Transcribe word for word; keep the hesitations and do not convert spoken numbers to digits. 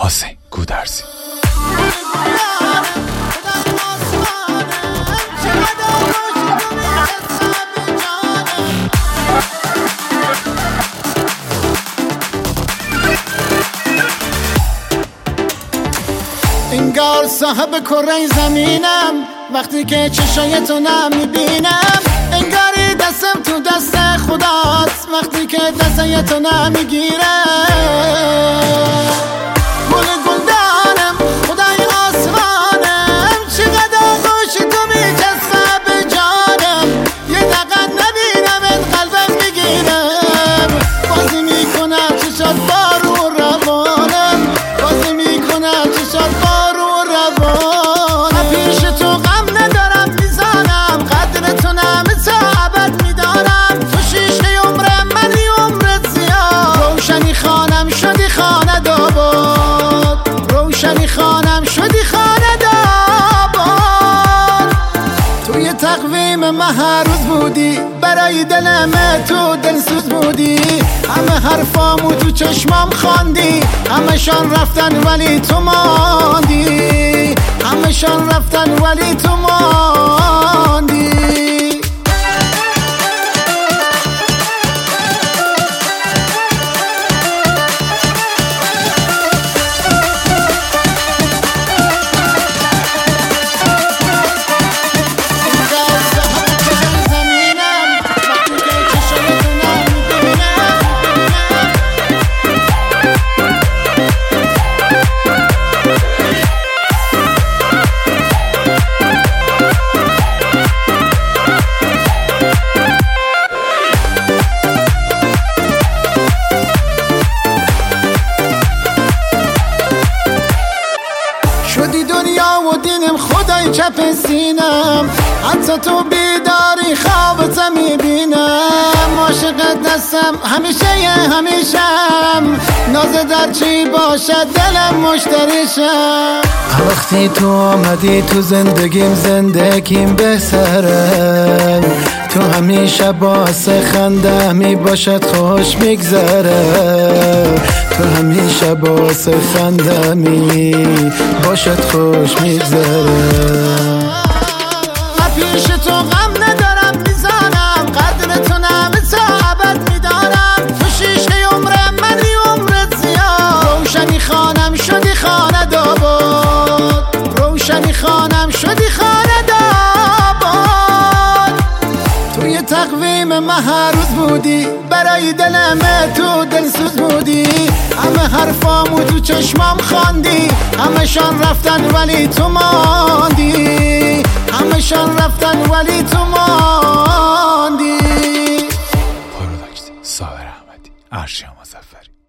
حسین گودرزی. انگار صاحب کره زمینم وقتی که چشای تو نمیبینم، انگاری دستم تو دست خداست وقتی که دستای تو نمیگیره. گل گلدانم خدای آسمانم، چقدر آغوش تو میچسبه به جانم، یه دقیقه نبینم قلبم میگیرم. بازی میکنه چشات بارو روانم، بازی میکنه چشات بارو روانم. پیش تو غم ندارم میزانم، قدر تو نمیتا ابد میدانم. تو شیشه عمرم منی عمرت زیاد، روشنی خانم شدی خانه داباد، روشنی خانم شدی خانه داباد. توی تقویم من هر روز بودی، برای دلم تو دلسوز بودی. همه حرفامو تو چشمام خواندی، همشان رفتن ولی تو ماندی، همشان رفتن ولی تو ماندی. شدی دنیا و دینم خدای چپ سینم، حتی تو بیداری خوابت میبینم. عاشقت دستم همیشه یه همیشم، ناز در چی باشد دلم مشتریشم. وقتی تو آمدی تو زندگیم زندگیم بهترم، تو همیشه باعث خنده می باشد خوش میگذره، تو همیشه باعث خنده می باشد خوش میگذره. پیش تو غم ندارم میزانم، قدر تو نمیتا ابد میدانم. تو شیشه عمرم منی عمرت زیاد، روشنی خانم شدی خانه داباد، روشنی خانم شدی خانه داباد. توی تقویم من هر روز بودی، برای دلم تو دلسوز بودی. همه حرفامو تو چشمام خواندی، همشان رفتن ولی تو ماندی، همشان رفتن ولی تو ماندی. پروداکشن ساور احمدی، ارشیا مظفری.